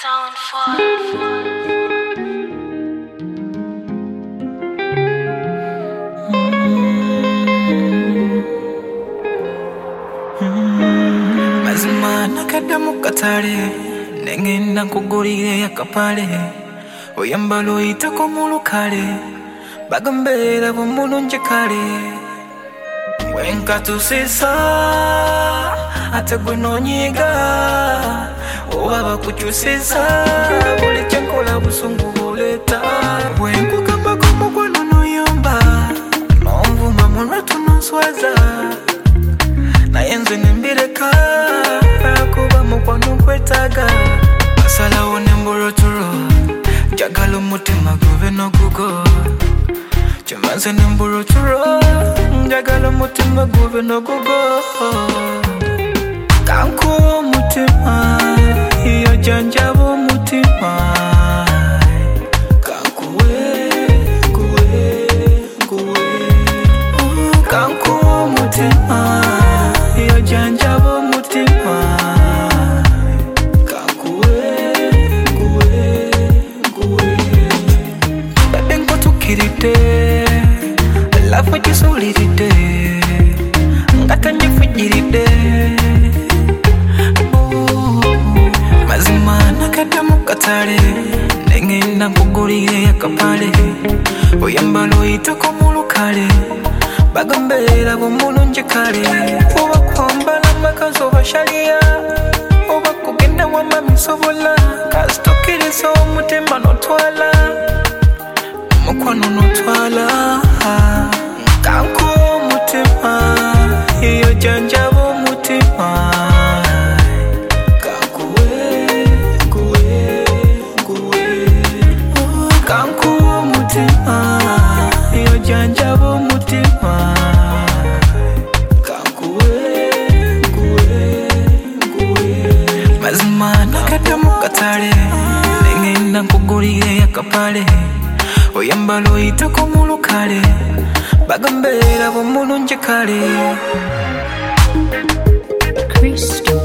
Sound for mazima nakaddamu katale nengenda nkugulire yakapale oyambala oyitako mu lukale bagambeera bwomulungi kale wenkatusisa ate gwe nonyiga oba bakukyusisa buli kyenkola busungu buleeta wenkugambako mukwano noyomba nonvuma mulwatu nonswaza naye nze nembireka kuba mukwano nkwetaaga asalawo nemburoturo njagala omutima gube nogugo kimaze nemburoturo njagala omutima gube nogugo kankuwa omutima iyo janjaba omutima kankuwe kankuwa omutima iyo janjaba omutima kankuwe bebe nkutukiridde lafu gisuuliridde nga tanyifujiridde mazima nakaddamu katale nengenda nkugulire yakapale oyambala oyitako mu lukale bagambeera bwomulungi kale oba kwambala amakazi oba shaliya oba kugenda wamami sobola kasitokiriza omutima notwala omukwano notwala kankuwa omutima iyo janjaba omutima kankuwa omutima iyo janjaba omutima mazima nakaddamu katale nengenda nkugulire yakapale oyambala oyitako mu lukale bagambeera bwomulungi kale Crystal.